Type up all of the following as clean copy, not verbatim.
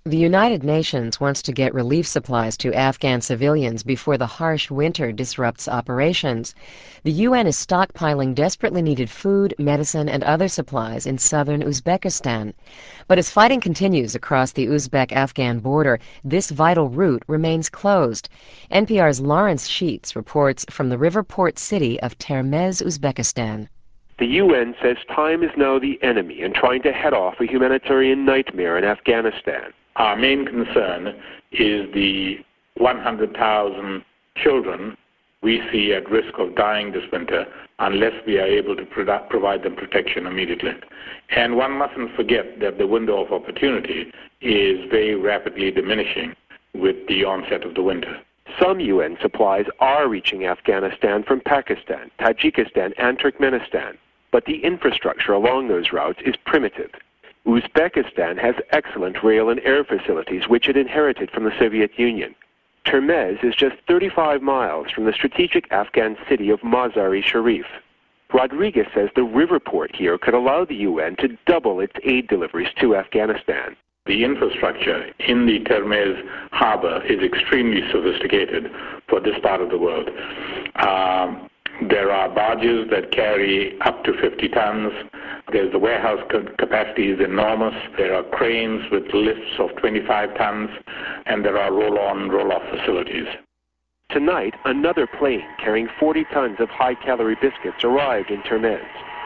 The United Nations wants to get relief supplies to Afghan civilians before the harsh winter disrupts operations. The UN is stockpiling desperately needed food, medicine, and other supplies in southern Uzbekistan. But as fighting continues across the Uzbek-Afghan border, this vital route remains closed. NPR's Lawrence Sheets reports from the river port city of Termez, Uzbekistan. The UN says time is now the enemy in trying to head off a humanitarian nightmare in Afghanistan. Our main concern is the 100,000 children we see at risk of dying this winter unless we are able to provide them protection immediately. And one mustn't forget that the window of opportunity is very rapidly diminishing with the onset of the winter. Some UN supplies are reaching Afghanistan from Pakistan, Tajikistan, and Turkmenistan, but the infrastructure along those routes is primitive. Uzbekistan has excellent rail and air facilities which it inherited from the Soviet Union. Termez is just 35 miles from the strategic Afghan city of Mazar-e-Sharif. Rodriguez says the river port here could allow the UN to double its aid deliveries to Afghanistan. The infrastructure in the Termez harbor is extremely sophisticated for this part of the world. There are barges that carry up to 50 tons. There's the warehouse capacity is enormous. There are cranes with lifts of 25 tons, and there are roll-on, roll-off facilities. Tonight, another plane carrying 40 tons of high-calorie biscuits arrived in Termez.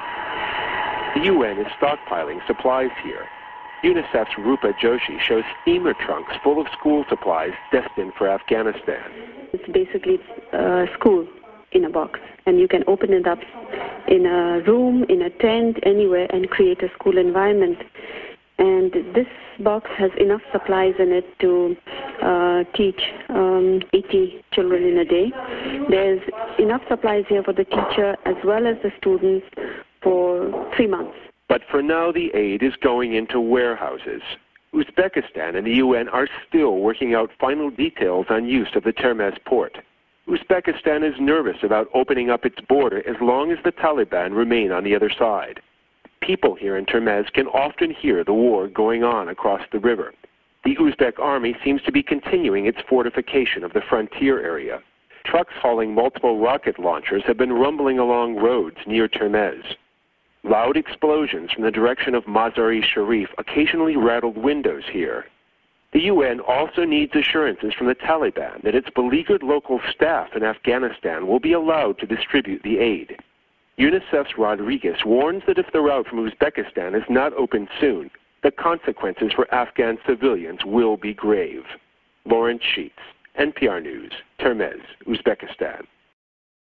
The UN is stockpiling supplies here. UNICEF's Rupa Joshi shows steamer trunks full of school supplies destined for Afghanistan. It's basically school in a box, and you can open it up in a room, in a tent, anywhere, and create a school environment. And this box has enough supplies in it to teach 80 children in a day. There's enough supplies here for the teacher as well as the students for 3 months. But for now, the aid is going into warehouses. Uzbekistan and the UN are still working out final details on use of the Termez port. Uzbekistan is nervous about opening up its border as long as the Taliban remain on the other side. People here in Termez can often hear the war going on across the river. The Uzbek army seems to be continuing its fortification of the frontier area. Trucks hauling multiple rocket launchers have been rumbling along roads near Termez. Loud explosions from the direction of Mazar-e-Sharif occasionally rattled windows here. The UN also needs assurances from the Taliban that its beleaguered local staff in Afghanistan will be allowed to distribute the aid. UNICEF's Rodriguez warns that if the route from Uzbekistan is not opened soon, the consequences for Afghan civilians will be grave. Lawrence Sheets, NPR News, Termez, Uzbekistan.